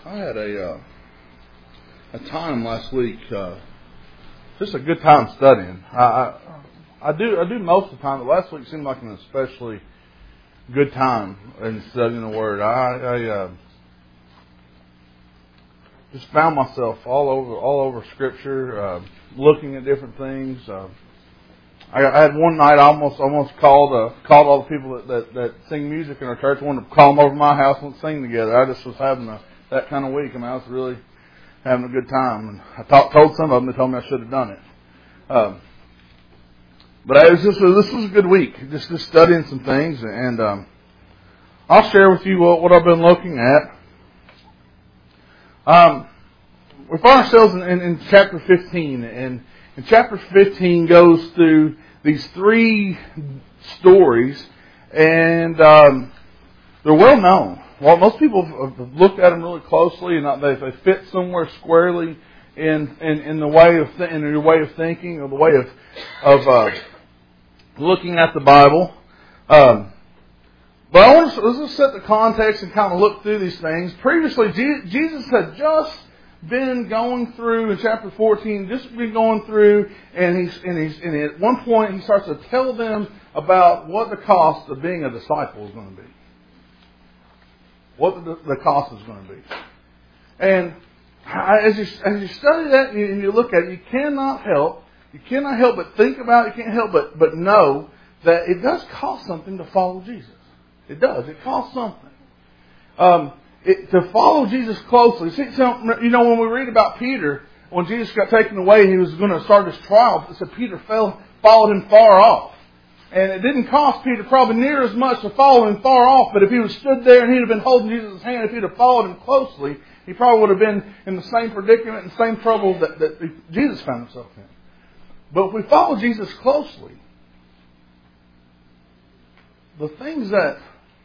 I had a time last week, just a good time studying. I do most of the time, but last week seemed like an especially good time in studying the Word. I just found myself all over Scripture, looking at different things. I had one night I almost called all the people that sing music in our church. I wanted to call them over to my house and sing together. I just was having that kind of week. I mean, I was really having a good time. And I told some of them, they told me I should have done it. But this was a good week, just studying some things. And I'll share with you what I've been looking at. We find ourselves in chapter 15, and chapter 15 goes through these three stories, and they're well known. Well, most people have looked at them really closely, and they fit somewhere squarely in the way of in your way of thinking, or the way of looking at the Bible. But let's just set the context and kind of look through these things. Previously, Jesus had just been going through in chapter 14, just been going through, and at one point he starts to tell them about what the cost of being a disciple is going to be. What the cost is going to be. And as you study that and you look at it, you cannot help but think about it, you can't help but know that it does cost something to follow Jesus. It does. It costs something. To follow Jesus closely. See, when we read about Peter, when Jesus got taken away, he was going to start his trial. It said Peter followed him far off. And it didn't cost Peter probably near as much to follow him far off, but if he was stood there and he'd have been holding Jesus' hand, if he'd have followed him closely, he probably would have been in the same predicament and same trouble that Jesus found himself in. But if we follow Jesus closely, the things that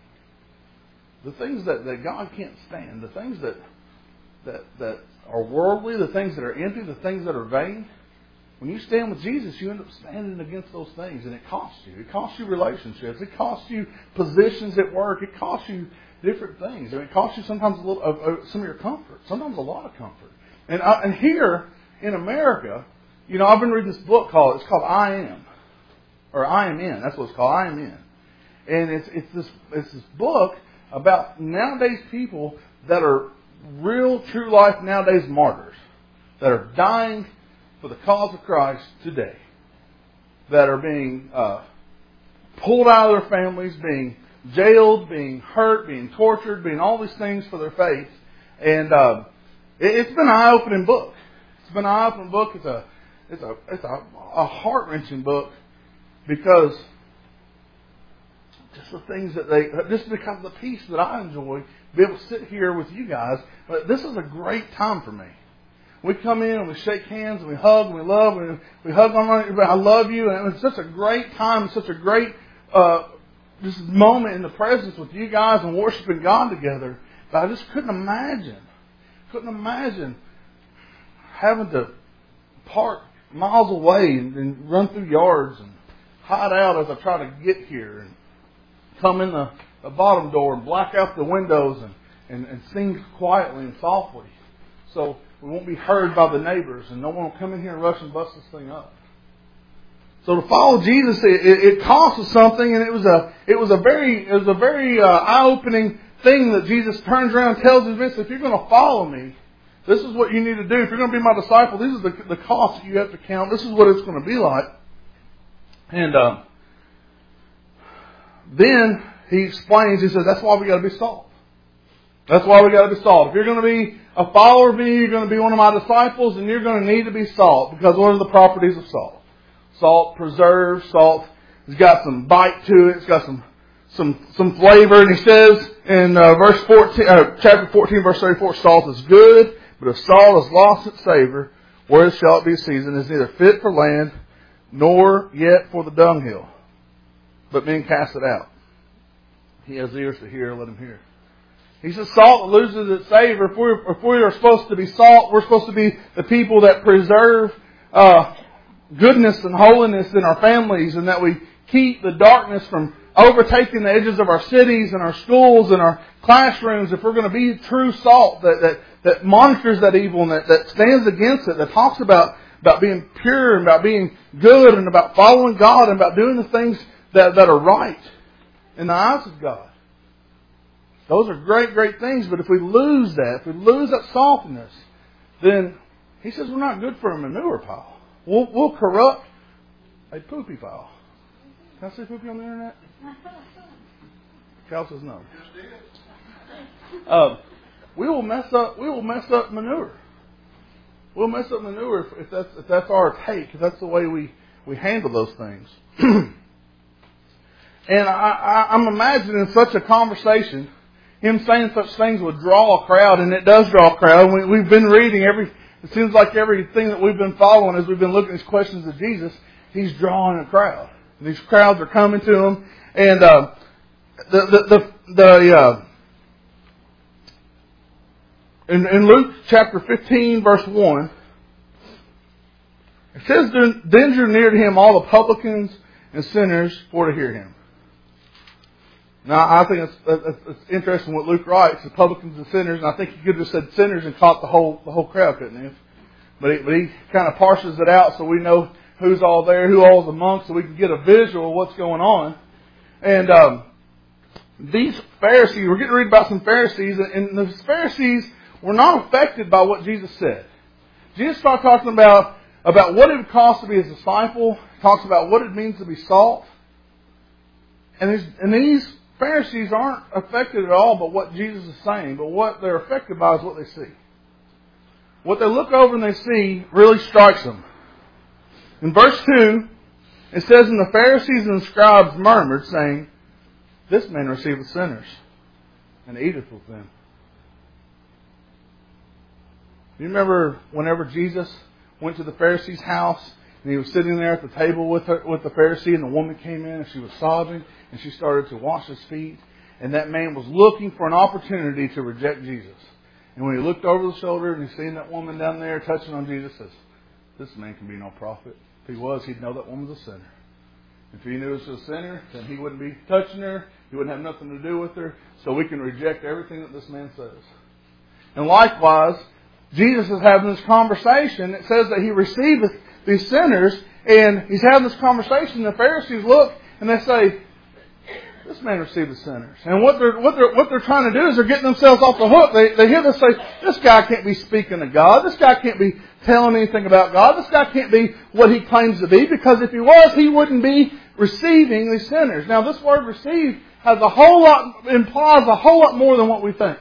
God can't stand, the things that are worldly, the things that are empty, the things that are vain, when you stand with Jesus, you end up standing against those things, and it costs you. It costs you relationships. It costs you positions at work. It costs you different things. It costs you sometimes a little of some of your comfort, sometimes a lot of comfort. And here in America, I've been reading this book it's called I Am, or I Am In. That's what it's called, I Am In, and it's this book about nowadays people that are real, true life nowadays martyrs that are dying for the cause of Christ today, that are being pulled out of their families, being jailed, being hurt, being tortured, being all these things for their faith. And it's been an eye-opening book. It's been an eye-opening book. It's a heart-wrenching book because just the things just because of the peace that I enjoy, be able to sit here with you guys. But this is a great time for me. We come in and we shake hands and we hug and we love and we hug on I love you, and it's such a great time, such a great just moment in the presence with you guys and worshiping God together. But I just couldn't imagine having to park miles away and run through yards and hide out as I try to get here and come in the bottom door and black out the windows and sing quietly and softly, so we won't be heard by the neighbors, and no one will come in here and rush and bust this thing up. So to follow Jesus, it costs us something, and it was a very eye-opening thing that Jesus turns around and tells his men, if you're going to follow me, this is what you need to do. If you're going to be my disciple, these are the costs that you have to count. This is what it's going to be like. And then he explains, he says, that's why we got to be salt. That's why we got to be salt. If you're going to be a follower of me, you're going to be one of my disciples, and you're going to need to be salt. Because what are the properties of salt? Salt preserves. Salt has got some bite to it. It's got some flavor. And he says in chapter 14, verse 34, salt is good, but if salt has lost its savor, where shall it be seasoned? It is neither fit for land, nor yet for the dunghill, but men cast it out. He has ears to hear, let him hear. He says salt loses its savor. If we are supposed to be salt, we're supposed to be the people that preserve goodness and holiness in our families, and that we keep the darkness from overtaking the edges of our cities and our schools and our classrooms, if we're going to be true salt that monitors that evil and that stands against it, that talks about being pure and about being good and about following God and about doing the things that are right in the eyes of God. Those are great, great things, but if we lose that saltiness, then He says we're not good for a manure pile. We'll corrupt a poopy pile. Can I say poopy on the internet? Cal says no. We will mess up manure. We'll mess up manure if that's our take, if that's the way we handle those things. And I'm imagining such a conversation, Him saying such things would draw a crowd, and it does draw a crowd. We've been reading it seems like everything that we've been following as we've been looking at these questions of Jesus, He's drawing a crowd. And these crowds are coming to Him, and in Luke chapter 15, verse 1, it says, "Then drew near to Him all the publicans and sinners for to hear Him." Now, I think it's interesting what Luke writes, the publicans and sinners, and I think he could have said sinners and caught the whole crowd, couldn't he? But he kind of parses it out so we know who's all there, who all's amongst, so we can get a visual of what's going on. And these Pharisees, we're getting to read about some Pharisees, and the Pharisees were not affected by what Jesus said. Jesus started talking about what it would cost to be His disciple, talks about what it means to be salt. And these Pharisees aren't affected at all by what Jesus is saying, but what they're affected by is what they see. What they look over and they see really strikes them. In verse 2, it says, "And the Pharisees and the scribes murmured, saying, This man receiveth sinners, and eateth with them." You remember whenever Jesus went to the Pharisee's house, and He was sitting there at the table with the Pharisee, and the woman came in and she was sobbing, and she started to wash His feet. And that man was looking for an opportunity to reject Jesus. And when he looked over the shoulder and he seen that woman down there touching on Jesus, says, "This man can be no prophet." If he was, he'd know that woman's a sinner. If he knew she was a sinner, then he wouldn't be touching her. He wouldn't have nothing to do with her. So we can reject everything that this man says. And likewise, Jesus is having this conversation. It says that He receiveth these sinners, and He's having this conversation. The Pharisees look and they say, "This man receiveth sinners." And what they're trying to do is they're getting themselves off the hook. They hear this say, "This guy can't be speaking of God. This guy can't be telling anything about God. This guy can't be what he claims to be, because if he was, he wouldn't be receiving these sinners." Now, this word "receive" implies a whole lot more than what we think.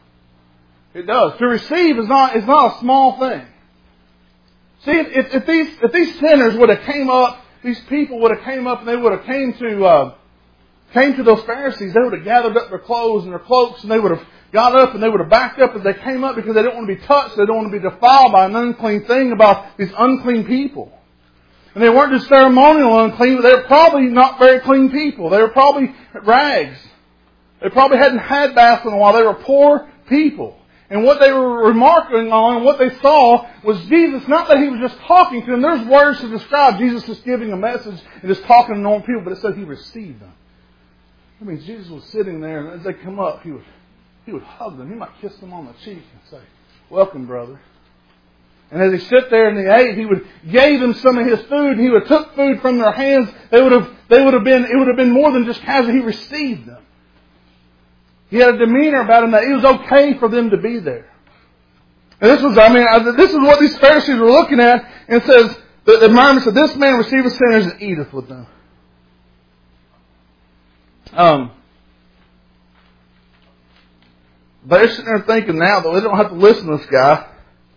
It does. To receive is not a small thing. See, if these sinners would have came up, these people would have came up and they would have came to those Pharisees, they would have gathered up their clothes and their cloaks, and they would have got up and they would have backed up as they came up, because they didn't want to be touched, they don't want to be defiled by an unclean thing, about these unclean people. And they weren't just ceremonial unclean, but they were probably not very clean people. They were probably rags. They probably hadn't had baths in a while. They were poor people. And what they were remarking on, what they saw, was Jesus, not that He was just talking to them. There's words to describe Jesus just giving a message and just talking to normal people, but it says He received them. That means Jesus was sitting there, and as they come up, He would hug them. He might kiss them on the cheek and say, "Welcome, brother." And as He sit there and they ate, He would gave them some of His food, and He would took food from their hands. It would have been more than just casual. He received them. He had a demeanor about Him that it was okay for them to be there. And this is what these Pharisees were looking at, and it says, the murmur said, "This man receiveth sinners and eateth with them." They're sitting there thinking now that they don't have to listen to this guy,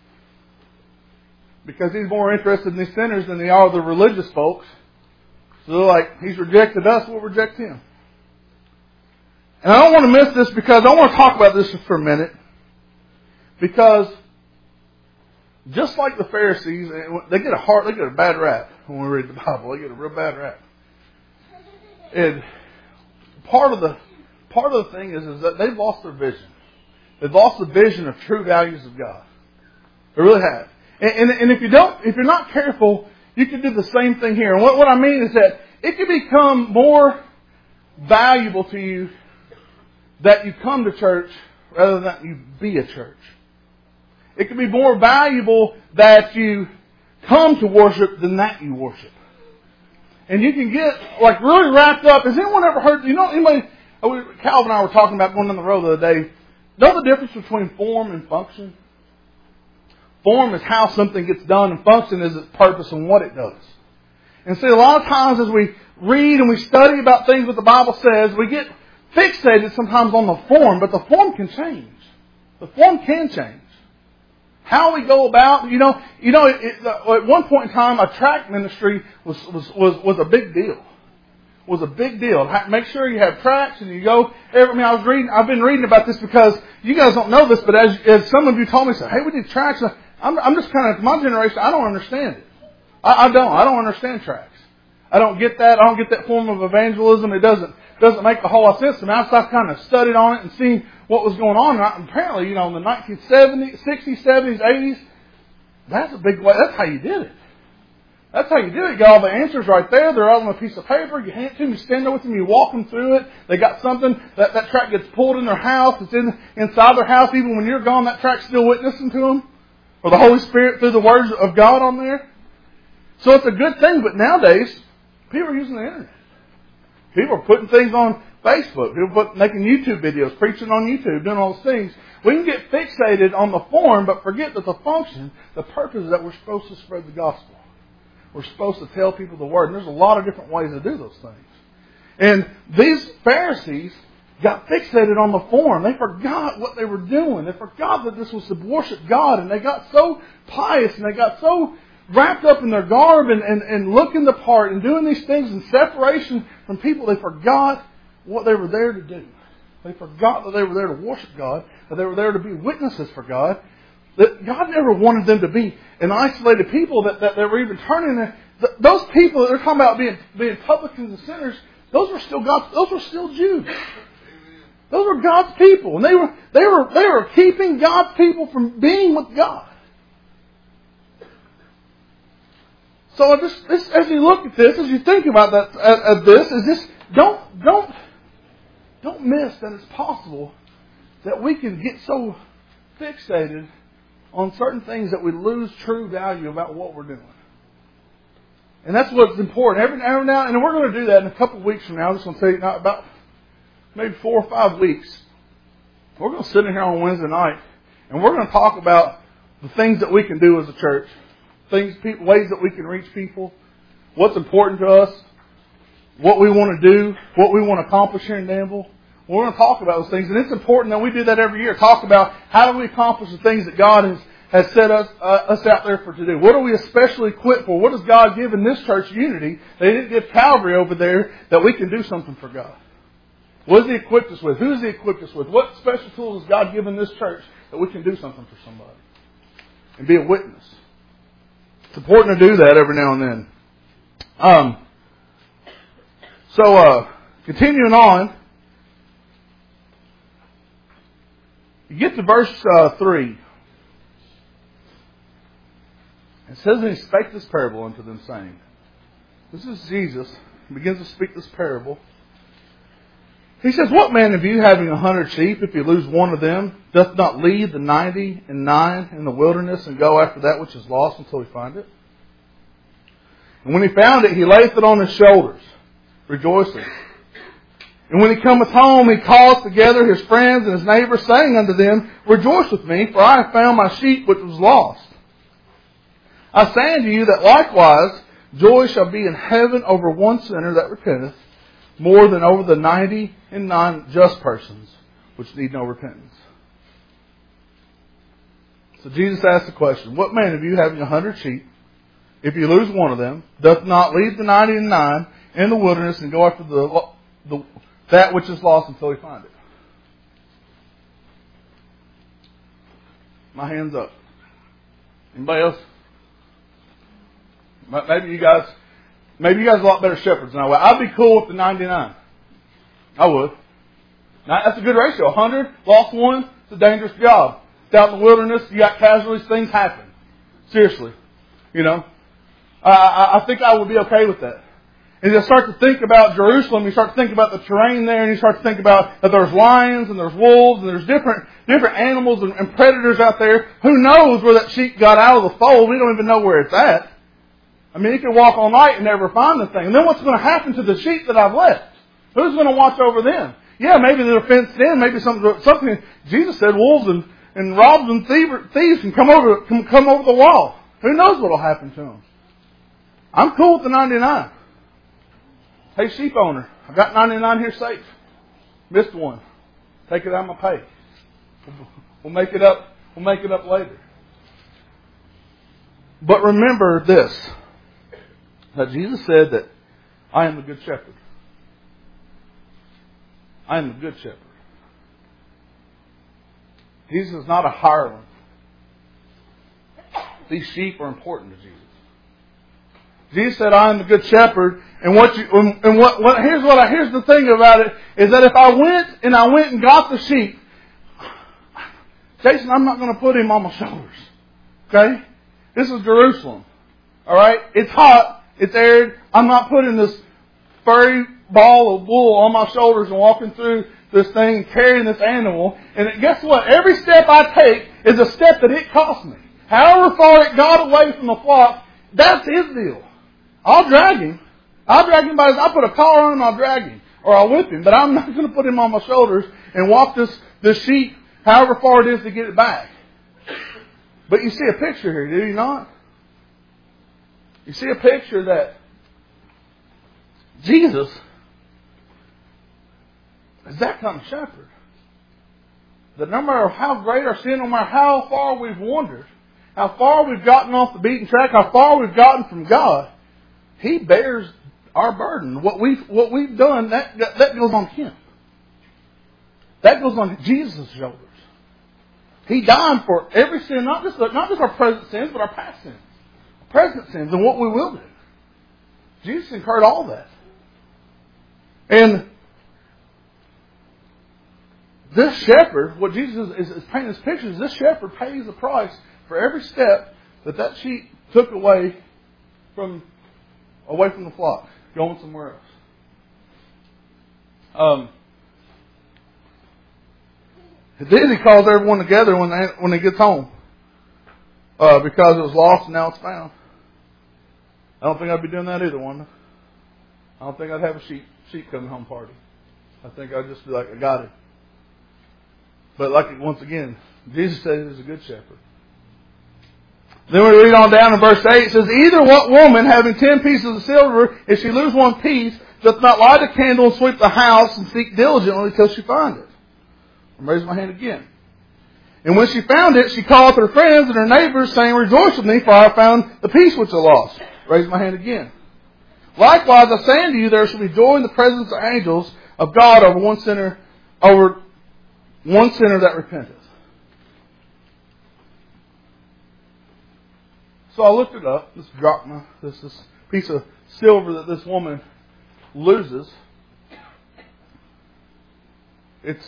because he's more interested in these sinners than they are the religious folks. So they're like, "He's rejected us, we'll reject him." And I don't want to miss this, because I want to talk about this just for a minute. Because just like the Pharisees, they get a bad rap when we read the Bible. They get a real bad rap. And part of the thing is that they've lost their vision. They've lost the vision of true values of God. They really have. And if you're not careful, you can do the same thing here. And what I mean is that it can become more valuable to you that you come to church rather than you be a church. It can be more valuable that you come to worship than that you worship. And you can get like really wrapped up. Has anyone ever heard, anybody, Calvin and I were talking about going down the road the other day. Know the difference between form and function? Form is how something gets done, and function is its purpose and what it does. And see, a lot of times as we read and we study about things that the Bible says, we get fixated sometimes on the form, but the form can change. The form can change. How we go about, at one point in time, a track ministry was a big deal. Was a big deal. Make sure you have tracks and you go. I've been reading about this because you guys don't know this, but as some of you told me, said, "Hey, we need tracks." I'm just kind of, my generation, I don't understand it. I don't understand tracks. I don't get that. I don't get that form of evangelism. It doesn't make a whole lot of sense to me. I've kind of studied on it and seen what was going on. And apparently, in the 1970s, 60s, 70s, 80s, that's a big way. That's how you did it. That's how you did it. You got all the answers right there. They're all on a piece of paper. You hand it to them. You stand there with them. You walk them through it. They got something. That track gets pulled in their house. It's inside their house. Even when you're gone, that track's still witnessing to them. Or the Holy Spirit through the words of God on there. So it's a good thing. But nowadays, people are using the internet. People are putting things on Facebook. People making YouTube videos, preaching on YouTube, doing all those things. We can get fixated on the form, but forget that the function, the purpose is that we're supposed to spread the gospel. We're supposed to tell people the Word. And there's a lot of different ways to do those things. And these Pharisees got fixated on the form. They forgot what they were doing. They forgot that this was to worship God. And they got so pious and they got so wrapped up in their garb and looking the part and doing these things in separation from people. They forgot what they were there to do. They forgot that they were there to worship God, that they were there to be witnesses for God. That God never wanted them to be an isolated people, that they were even turning. Those people that they're talking about being publicans and sinners, those were still Jews. Those were God's people, and they were keeping God's people from being with God. So as you look at this, as you think about don't miss that it's possible that we can get so fixated on certain things that we lose true value about what we're doing. And that's what's important. Every now and we're going to do that in a couple of weeks from now. I'm just going to tell you now, about maybe 4 or 5 weeks. We're going to sit in here on Wednesday night and we're going to talk about the things that we can do as a church. Ways that we can reach people. What's important to us. What we want to do. What we want to accomplish here in Danville. We're going to talk about those things. And it's important that we do that every year. Talk about how do we accomplish the things that God has set us out there for to do. What are we especially equipped for? What has God given this church unity? They didn't give Calvary over there that we can do something for God. What has He equipped us with? Who has He equipped us with? What special tools has God given this church that we can do something for somebody? And be a witness. It's important to do that every now and then. Continuing on. You get to verse 3. It says, and He spake this parable unto them, saying. This is Jesus. He begins to speak this parable. He says, what man of you, having 100 sheep, if you lose one of them, doth not leave the 99 in the wilderness and go after that which is lost until he find it? And when he found it, he layeth it on his shoulders, rejoicing. And when he cometh home, he calleth together his friends and his neighbors, saying unto them, rejoice with me, for I have found my sheep which was lost. I say unto you that likewise joy shall be in heaven over one sinner that repenteth, more than over the 99 just persons which need no repentance. So Jesus asked the question, what man of you, having 100 sheep, if you lose one of them, doth not leave the 99 in the wilderness and go after that which is lost until he find it? My hand's up. Anybody else? Maybe you guys are a lot better shepherds than I would. I'd be cool with the 99. I would. Now, that's a good ratio. 100, lost one, it's a dangerous job. It's out in the wilderness, you got casualties, things happen. Seriously. I think I would be okay with that. And you start to think about Jerusalem, you start to think about the terrain there, and you start to think about that there's lions and there's wolves and there's different animals and predators out there. Who knows where that sheep got out of the fold? We don't even know where it's at. I mean, you can walk all night and never find the thing. And then what's going to happen to the sheep that I've left? Who's going to watch over them? Yeah, maybe they're fenced in, maybe something. Jesus said wolves and robbers and thieves can come over the wall. Who knows what will happen to them? I'm cool with the 99. Hey, sheep owner, I got 99 here safe. Missed one. Take it out of my pay. We'll make it up. We'll make it up later. But remember this, that Jesus said that I am the good shepherd. I am the good shepherd. Jesus is not a hireling. These sheep are important to Jesus. Jesus said, "I am the good shepherd." And here's the thing about it is that if I went and got the sheep, Jason, I'm not going to put him on my shoulders. Okay, this is Jerusalem. All right, it's hot, it's arid. I'm not putting this furry ball of wool on my shoulders and walking through this thing carrying this animal. And guess what? Every step I take is a step that it cost me. However far it got away from the flock, that's his deal. I'll drag him. I'll put a collar on him, I'll drag him. Or I'll whip him. But I'm not going to put him on my shoulders and walk this sheep however far it is to get it back. But you see a picture here, do you not? You see a picture that Jesus is that kind of shepherd. That no matter how great our sin, no matter how far we've wandered, how far we've gotten off the beaten track, how far we've gotten from God, He bears our burden. What we've done, that goes on Him. That goes on Jesus' shoulders. He died for every sin, not just our present sins, but our past sins, present sins, and what we will do. Jesus incurred all that. And this shepherd, what Jesus is painting this picture is this shepherd pays the price for every step that sheep took away from the flock, going somewhere else. Then he calls everyone together when he gets home, because it was lost and now it's found. I don't think I'd be doing that either, one. I don't think I'd have a sheep coming home party. I think I'd just be like, I got it. But once again, Jesus says He's a good shepherd. Then we read on down in verse 8, it says, "Either what woman, having 10 pieces of silver, if she lose one piece, doth not light a candle and sweep the house and seek diligently till she find it?" I'm raising my hand again. "And when she found it, she called her friends and her neighbors, saying, Rejoice with me, for I have found the piece which I lost." Raise my hand again. "Likewise, I say unto you, there shall be joy in the presence of angels of God over one sinner that repenteth." So I looked it up, this drachma, this piece of silver that this woman loses. It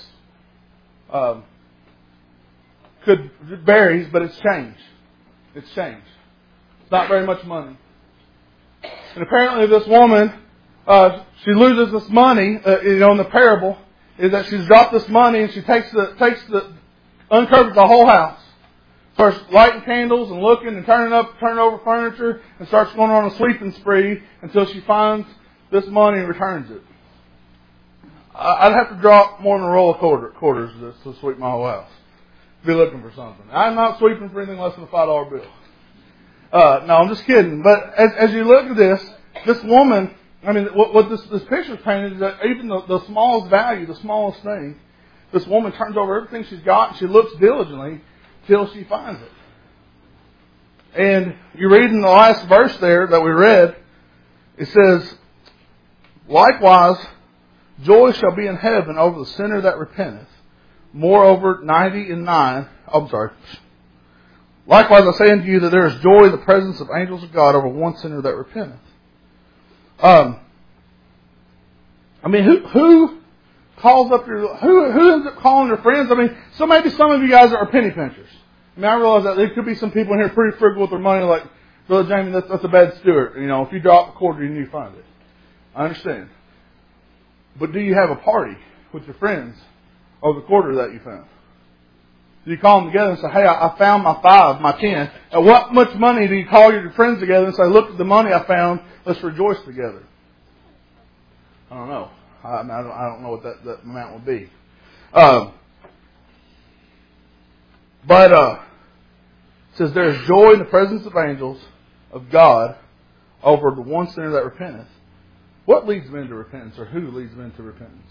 varies, but it's changed. It's changed. It's not very much money. And apparently this woman, she loses this money, in the parable, is that she's dropped this money and she uncovers the whole house. Starts lighting candles and looking and turning over furniture and starts going on a sweeping spree until she finds this money and returns it. I'd have to drop more than a roll of quarters to sweep my whole house. Be looking for something. I'm not sweeping for anything less than a $5 bill. No, I'm just kidding. But as you look at this woman, I mean, what this picture is painted is that even the smallest value, the smallest thing, this woman turns over everything she's got and she looks diligently till she finds it. And you read in the last verse there that we read, it says, "Likewise, joy shall be in heaven over the sinner that repenteth. Moreover, 99. Likewise, I say unto you that there is joy in the presence of angels of God over one sinner that repenteth." Who calls up who ends up calling their friends? So maybe some of you guys are penny pinchers. I realize that there could be some people in here pretty frugal with their money, like, Brother Jamie, that's a bad steward. If you drop a quarter, you need to find it. I understand. But do you have a party with your friends over the quarter that you found? Do you call them together and say, hey, I found my 5, my 10. At what much money do you call your friends together and say, look at the money I found, let's rejoice together? I don't know. I don't know what that amount would be. But it says there is joy in the presence of angels of God over the one sinner that repenteth. What leads men to repentance, or who leads men to repentance?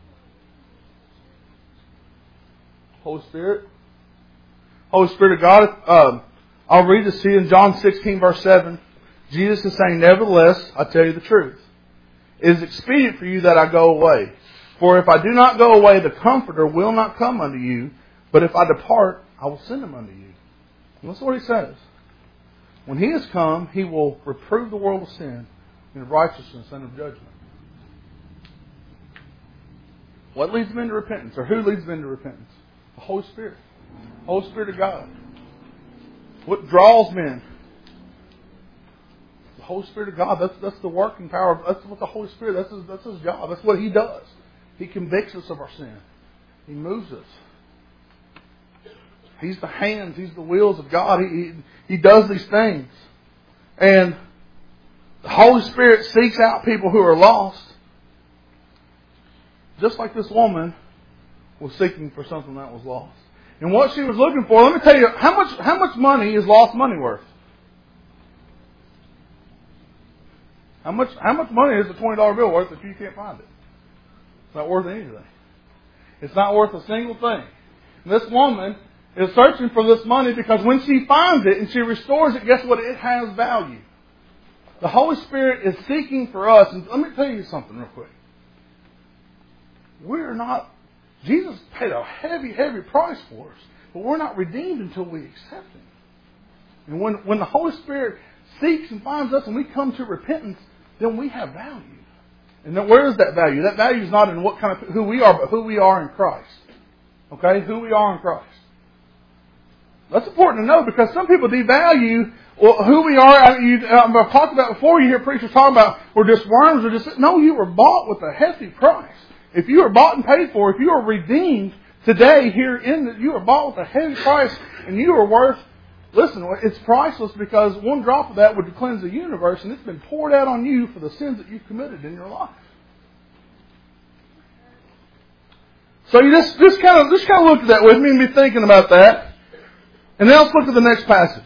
Holy Spirit. Holy Spirit of God. I'll read this to you in John 16, verse 7. Jesus is saying, nevertheless, I tell you the truth. It is expedient for you that I go away. For if I do not go away, the Comforter will not come unto you. But if I depart, I will send him unto you. And that's what he says. When he has come, he will reprove the world of sin and of righteousness and of judgment. What leads men to repentance? Or who leads men to repentance? The Holy Spirit. The Holy Spirit of God. What draws men? The Holy Spirit of God. That's the working power. That's what the Holy Spirit, that's His job. That's what He does. He convicts us of our sin. He moves us. He's the hands. He's the wheels of God. He does these things. And the Holy Spirit seeks out people who are lost. Just like this woman was seeking for something that was lost. And what she was looking for, let me tell you, how much money is lost money worth? How much money is a $20 bill worth if you can't find it? It's not worth anything. It's not worth a single thing. And this woman is searching for this money because when she finds it and she restores it, guess what? It has value. The Holy Spirit is seeking for us. And let me tell you something real quick. We're not... Jesus paid a heavy, heavy price for us. But we're not redeemed until we accept Him. And when the Holy Spirit seeks and finds us and we come to repentance, then we have value. And then where is that value? That value is not in what kind of who we are, but who we are in Christ. Okay? Who we are in Christ. That's important to know because some people devalue who we are. I've talked about before, you hear preachers talking about we're just worms. No, you were bought with a hefty price. If you are bought and paid for, if you are redeemed today here you are bought with a heavy price and you are worth, listen, it's priceless because one drop of that would cleanse the universe and it's been poured out on you for the sins that you've committed in your life. So you just kind of look at that with me and be thinking about that. And then let's look at the next passage.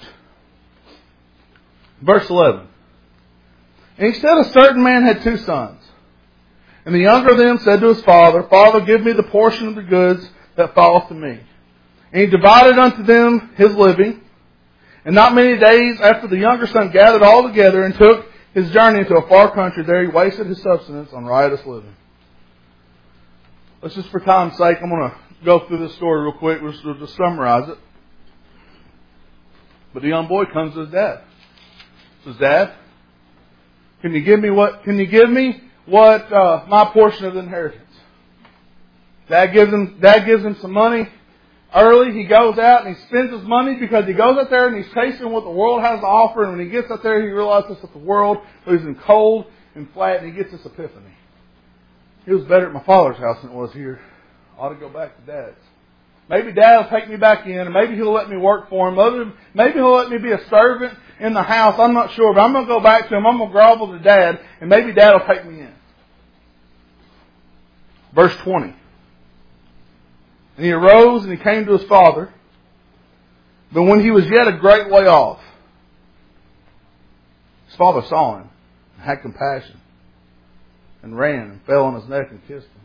Verse 11. And he said, a certain man had 2 sons. And the younger of them said to his father, Father, give me the portion of the goods that falleth to me. And he divided unto them his living. And not many days after the younger son gathered all together and took his journey into a far country, there he wasted his substance on riotous living. Let's just for time's sake, I'm going to go through this story real quick. We'll just summarize it. But the young boy comes to his dad. Says, Dad, can you give me what my portion of the inheritance? Dad gives him some money early. He goes out and he spends his money because he goes out there and he's tasting what the world has to offer. And when he gets out there, he realizes that the world is cold and flat, and he gets this epiphany. It was better at my father's house than it was here. I ought to go back to Dad's. Maybe Dad will take me back in, and maybe He'll let me work for Him. Maybe He'll let me be a servant in the house. I'm not sure, but I'm going to go back to Him. I'm going to grovel to Dad, and maybe Dad will take me in. Verse 20. And he arose and he came to his father. But when he was yet a great way off, his father saw him and had compassion and ran and fell on his neck and kissed him.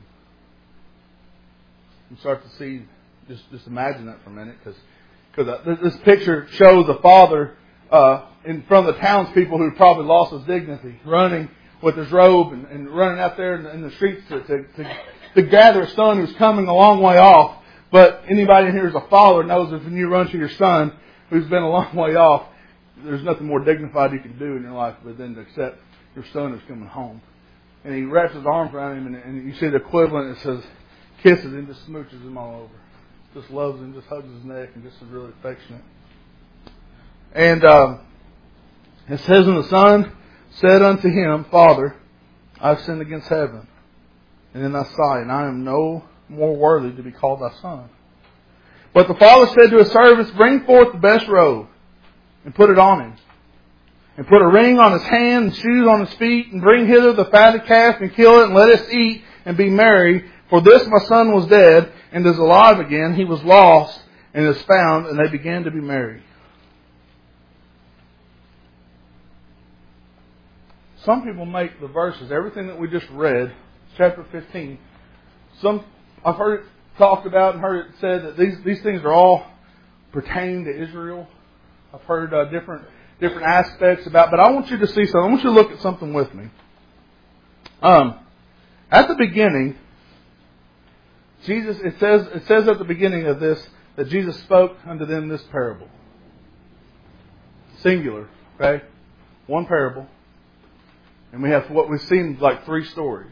You start to see, just imagine that for a minute, because this picture shows the father in front of the townspeople who probably lost his dignity, running with his robe and running out there in the streets to gather a son who's coming a long way off. But anybody in here who's a father knows that when you run to your son who's been a long way off, there's nothing more dignified you can do in your life but then to accept your son who's coming home. And he wraps his arms around him, and you see the equivalent. It says, kisses him, just smooches him all over. Just loves him, just hugs his neck, and just is really affectionate. And it says, and the son said unto him, Father, I've sinned against heaven and in thy sight, and I am no more worthy to be called thy son. But the father said to his servants, bring forth the best robe, and put it on him. And put a ring on his hand, and shoes on his feet, and bring hither the fatted calf, and kill it, and let us eat, and be merry. For this my son was dead, and is alive again. He was lost, and is found, and they began to be merry. Some people make the verses, everything that we just read, chapter 15, I've heard it talked about and heard it said that these things are all pertaining to Israel. I've heard different aspects about, but I want you to see something. I want you to look at something with me. At the beginning, it says at the beginning of this that Jesus spoke unto them this parable. Singular, okay? One parable. And we have what we've seen like 3 stories.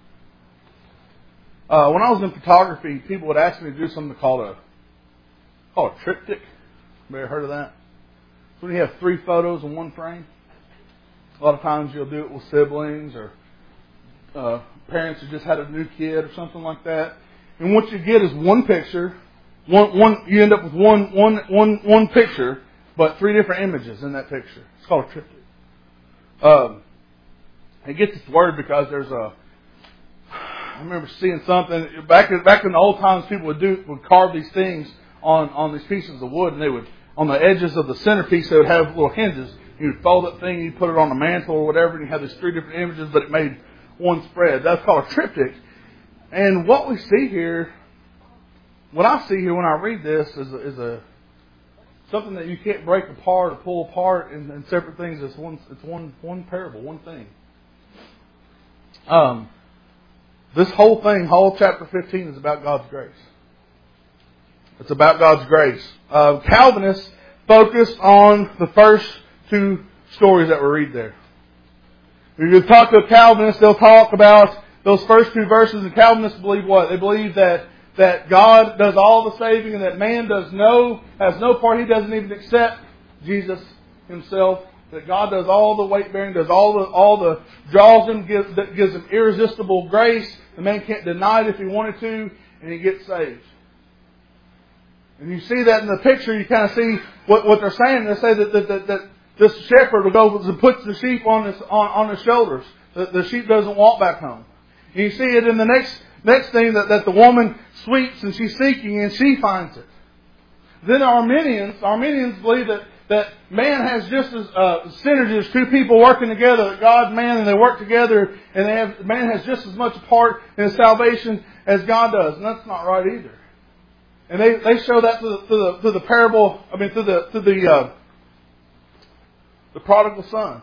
When I was in photography, people would ask me to do something called a triptych. You ever heard of that? So when you have 3 photos in one frame, a lot of times you'll do it with siblings or parents who just had a new kid or something like that. And what you get is one picture. You end up with one picture, but 3 different images in that picture. It's called a triptych. It gets its word because I remember seeing something back in the old times. People would carve these things on these pieces of wood, and they would, on the edges of the centerpiece, they would have little hinges. You would fold that thing, you'd put it on a mantle or whatever, and you have these 3 different images, but it made one spread. That's called a triptych. And what we see here, what I see here when I read this is something that you can't break apart or pull apart in separate things. It's one parable, one thing. This whole thing, whole chapter 15, is about God's grace. It's about God's grace. Calvinists focus on the first 2 stories that we read there. If you talk to a Calvinist, they'll talk about those first 2 verses, and Calvinists believe what? They believe that God does all the saving and that man has no part. He doesn't even accept Jesus himself. That God does all the weight bearing, does all the draws him, gives him irresistible grace. The man can't deny it if he wanted to, and he gets saved. And you see that in the picture. You kind of see what they're saying. They say that this shepherd will go and puts the sheep on his shoulders. The sheep doesn't walk back home. And you see it in the next thing that the woman sweeps and she's seeking and she finds it. Then Arminians believe that man has just as synergy as 2 people working together, that God, man, and they work together, and man has just as much a part in his salvation as God does, and that's not right either. And they show that to the parable. I mean, to the prodigal son.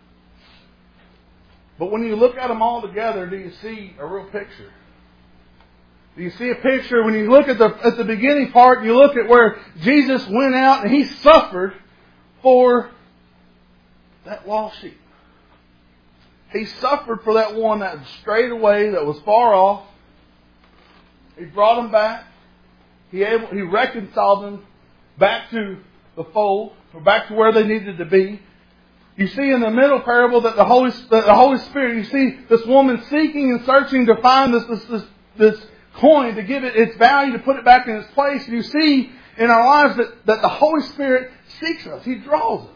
But when you look at them all together, do you see a real picture? Do you see a picture when you look at the beginning part? And you look at where Jesus went out and he suffered for that lost sheep. He suffered for that one that strayed away, that was far off. He brought them back. He reconciled them back to the fold, or back to where they needed to be. You see in the middle parable that the Holy Spirit, you see this woman seeking and searching to find this coin, to give it its value, to put it back in its place. And you see in our lives that the Holy Spirit seeks us. He draws us.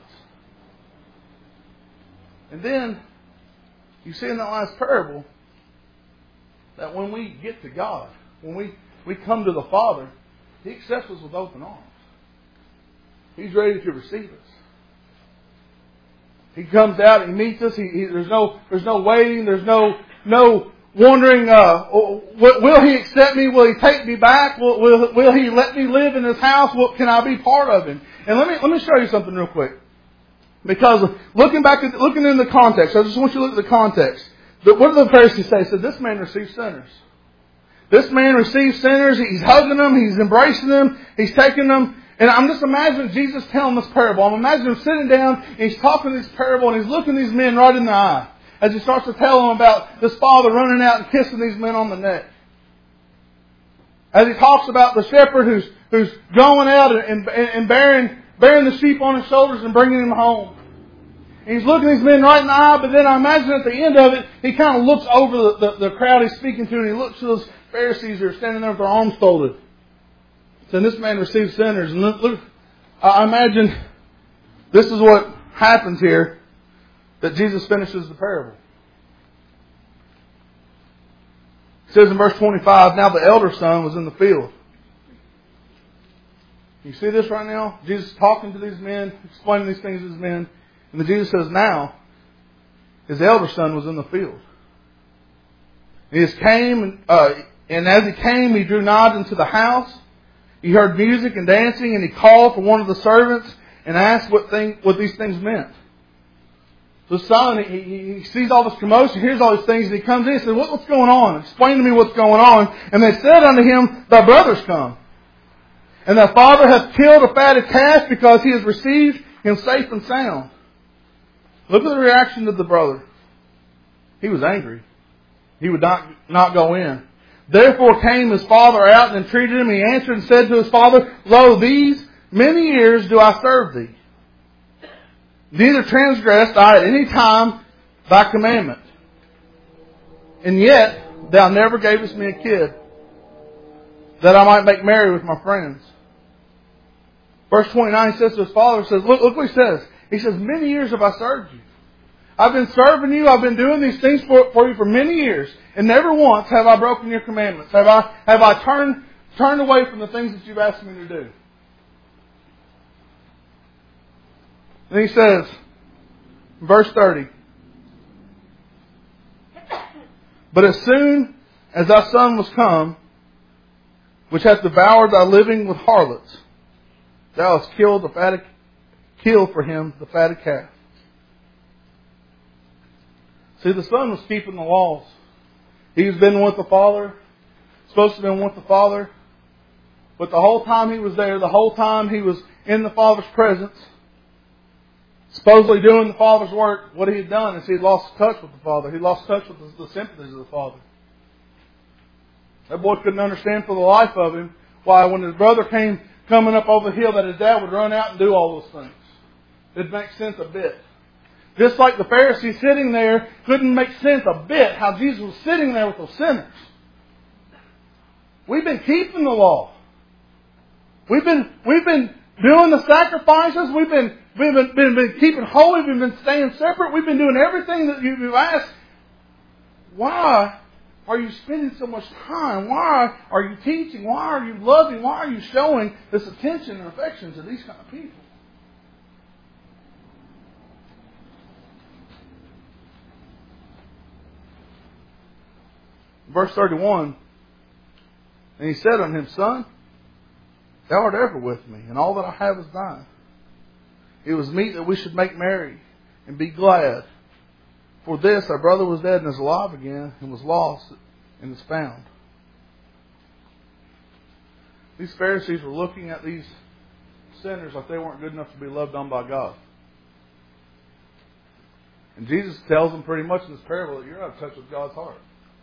And then you see in that last parable that when we get to God, when we come to the Father, He accepts us with open arms. He's ready to receive us. He comes out and He meets us. There's no waiting. There's no wondering, will He accept me? Will He take me back? Will He let me live in His house? What can I be part of Him? And let me show you something real quick. Because looking in the context, I just want you to look at the context. What did the Pharisees say? They said, this man receives sinners. This man receives sinners. He's hugging them. He's embracing them. He's taking them. And I'm just imagining Jesus telling this parable. I'm imagining him sitting down and he's talking this parable and he's looking these men right in the eye as he starts to tell them about this father running out and kissing these men on the neck. As he talks about the shepherd who's going out and bearing the sheep on his shoulders and bringing them home. And he's looking these men right in the eye, but then I imagine at the end of it, he kind of looks over the crowd he's speaking to, and he looks to those Pharisees who are standing there with their arms folded. So this man receives sinners. And look, I imagine this is what happens here, that Jesus finishes the parable. It says in verse 25, now the elder son was in the field. You see this right now? Jesus is talking to these men, explaining these things to these men. And then Jesus says, now, his elder son was in the field. He just came, and as he came, he drew nigh into the house. He heard music and dancing, and he called for one of the servants and asked what these things meant. The son, he sees all this commotion, hears all these things, and he comes in and says, what's going on? Explain to me what's going on. And they said unto him, thy brother's come. And thy father hath killed a fatted calf because he has received him safe and sound. Look at the reaction of the brother. He was angry. He would not go in. Therefore came his father out and entreated him. He answered and said to his father, lo, these many years do I serve thee. Neither transgressed I at any time thy commandment. And yet thou never gavest me a kid, that I might make merry with my friends. Verse 29 says to his father, look what he says. He says, many years have I served you. I've been serving you. I've been doing these things for you for many years. And never once have I broken your commandments. Have I turned away from the things that you've asked me to do. Then he says, verse 30, but as soon as thy son was come, which hath devoured thy living with harlots, thou hast killed for him the fatted calf. See, the son was keeping the laws. He's been with the Father, supposed to have been with the Father, but the whole time he was there, the whole time he was in the Father's presence, supposedly doing the Father's work, what he had done is he had lost touch with the Father. He lost touch with the sympathies of the Father. That boy couldn't understand for the life of him why when his brother came coming up over the hill that his dad would run out and do all those things. It makes sense a bit. Just like the Pharisees sitting there couldn't make sense a bit how Jesus was sitting there with those sinners. We've been keeping the law. We've been doing the sacrifices. We've been keeping holy. We've been staying separate. We've been doing everything that you've asked. Why are you spending so much time? Why are you teaching? Why are you loving? Why are you showing this attention and affection to these kind of people? Verse 31, and he said unto him, Son, thou art ever with me, and all that I have is thine. It was meet that we should make merry and be glad. For this, our brother was dead and is alive again, and was lost and is found. These Pharisees were looking at these sinners like they weren't good enough to be loved on by God. And Jesus tells them pretty much in this parable that you're out of touch with God's heart.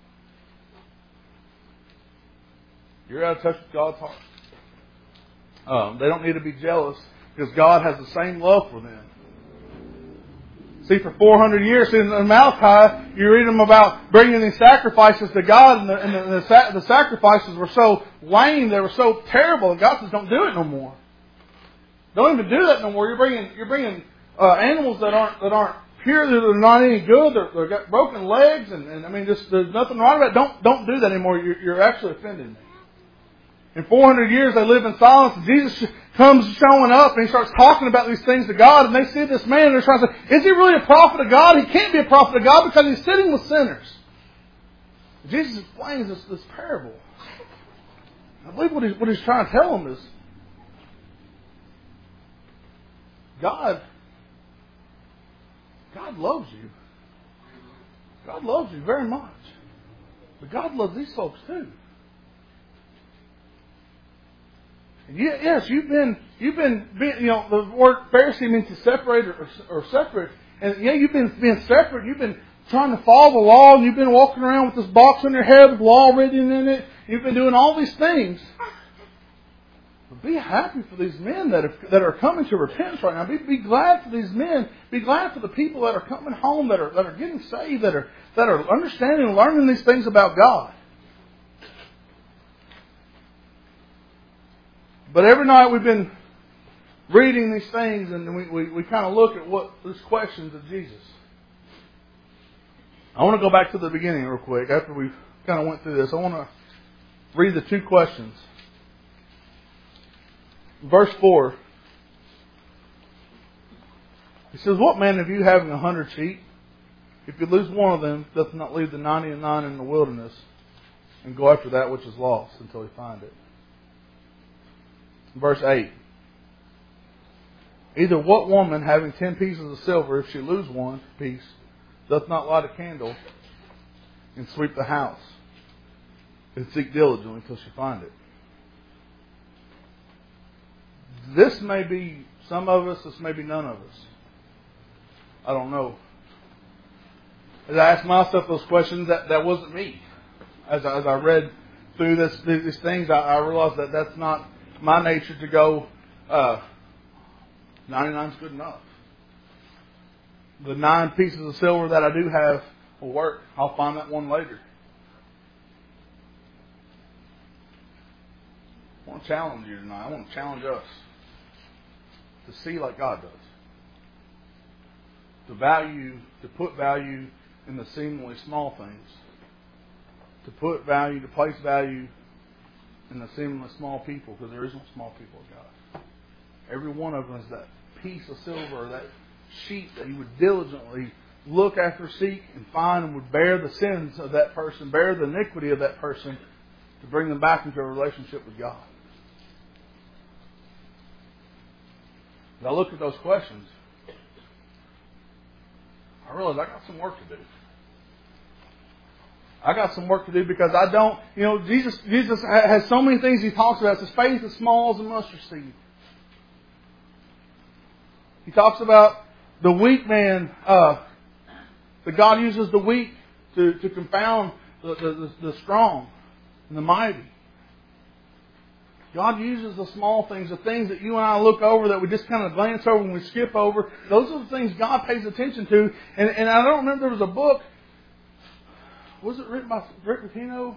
You're out of touch with God's heart. They don't need to be jealous because God has the same love for them. See, for 400 years in Malachi, you read them about bringing these sacrifices to God, and the sacrifices were so lame, they were so terrible, and God says, "Don't do it no more. Don't even do that no more. You're bringing animals that aren't pure, they're not any good. They've got broken legs, and I mean, just there's nothing right about it. Don't do that anymore. You're actually offending me." In 400 years, they live in silence. And Jesus comes showing up, and he starts talking about these things to God. And they see this man, and they're trying to say, "Is he really a prophet of God? He can't be a prophet of God because he's sitting with sinners." And Jesus explains this parable. I believe what he's trying to tell them is, God loves you. God loves you very much, but God loves these folks too. And yes, you've been, the word Pharisee means to separate or separate. And yeah, you've been being separate. You've been trying to follow the law, and you've been walking around with this box on your head with law written in it. You've been doing all these things. But be happy for these men that are coming to repentance right now. Be glad for these men. Be glad for the people that are coming home, that are getting saved, that are understanding and learning these things about God. But every night we've been reading these things, and we kind of look at what these questions of Jesus. I want to go back to the beginning real quick. After we kind of went through this, I want to read the two questions. Verse 4. He says, "What man of you having 100 sheep, if you lose one of them, doth not leave the 99 in the wilderness, and go after that which is lost until he find it?" Verse 8. "Either what woman having 10 pieces of silver, if she lose one piece, doth not light a candle and sweep the house and seek diligently until she find it?" This may be some of us, this may be none of us. I don't know. As I asked myself those questions, that wasn't me. As I read through these things, I realized that that's not my nature to go, 99 is good enough. The 9 pieces of silver that I do have will work. I'll find that one later. I want to challenge you tonight. I want to challenge us to see like God does. To put value in the seemingly small things. To place value in the seemingly small people, because there is no small people of God. Every one of them is that piece of silver, that sheep that He would diligently look after, seek, and find, and would bear the sins of that person, bear the iniquity of that person, to bring them back into a relationship with God. As I look at those questions, I realize I got some work to do. I got some work to do because I don't, Jesus has so many things He talks about. It's faith as small as a mustard seed. He talks about the weak man, that God uses the weak to confound the strong and the mighty. God uses the small things, the things that you and I look over that we just kind of glance over and we skip over. Those are the things God pays attention to. And I don't remember, there was a book. Was it written by Rick Pitino?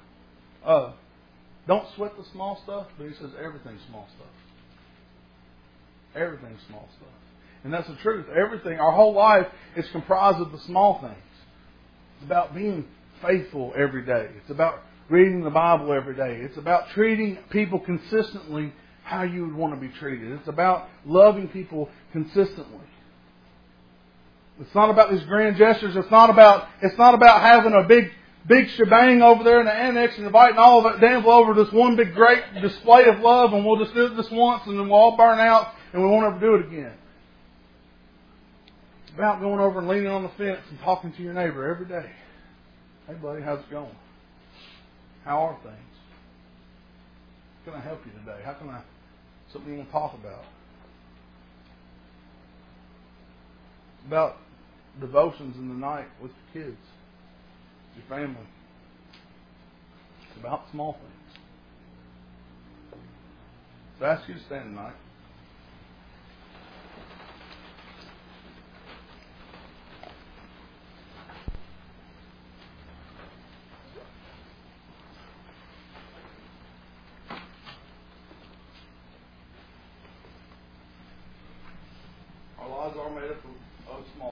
Don't sweat the small stuff, but he says everything's small stuff. Everything's small stuff. And that's the truth. Everything, our whole life is comprised of the small things. It's about being faithful every day. It's about reading the Bible every day. It's about treating people consistently how you would want to be treated. It's about loving people consistently. It's not about these grand gestures. It's not about having a big shebang over there in the annex and inviting all of it down over this one big great display of love, and we'll just do it this once and then we'll all burn out and we won't ever do it again. It's about going over and leaning on the fence and talking to your neighbor every day. Hey buddy, how's it going? How are things? How can I help you today? Something you want to talk about? About devotions in the night with your kids, your family. It's about small things. So I ask you to stand tonight. Our lives are made up of small